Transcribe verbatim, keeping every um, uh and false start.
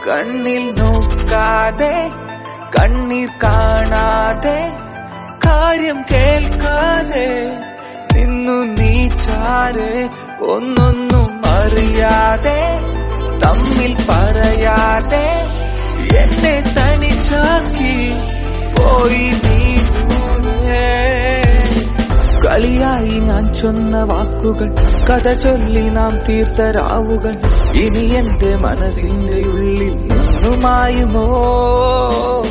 കണ്ണിൽ നോക്കാതെ കണ്ണീർ കാണാതെ കാര്യം കേൾക്കാതെ നിന്നു നീ ചാരെ ഒന്നൊന്നും അറിയാതെ തമ്മിൽ പറയാതെ എന്നെ തനിച്ചാക്കി പോയി നീ ദൂരെ. കളിയായി ഞാൻ ചൊന്ന വാക്കുകൾ കഥ ചൊല്ലി നാം തീർത്ത രാവുകൾ ഇനി എന്റെ മനസ്സിന്റെ ഉള്ളിൽ നിന്നുമായുമോ?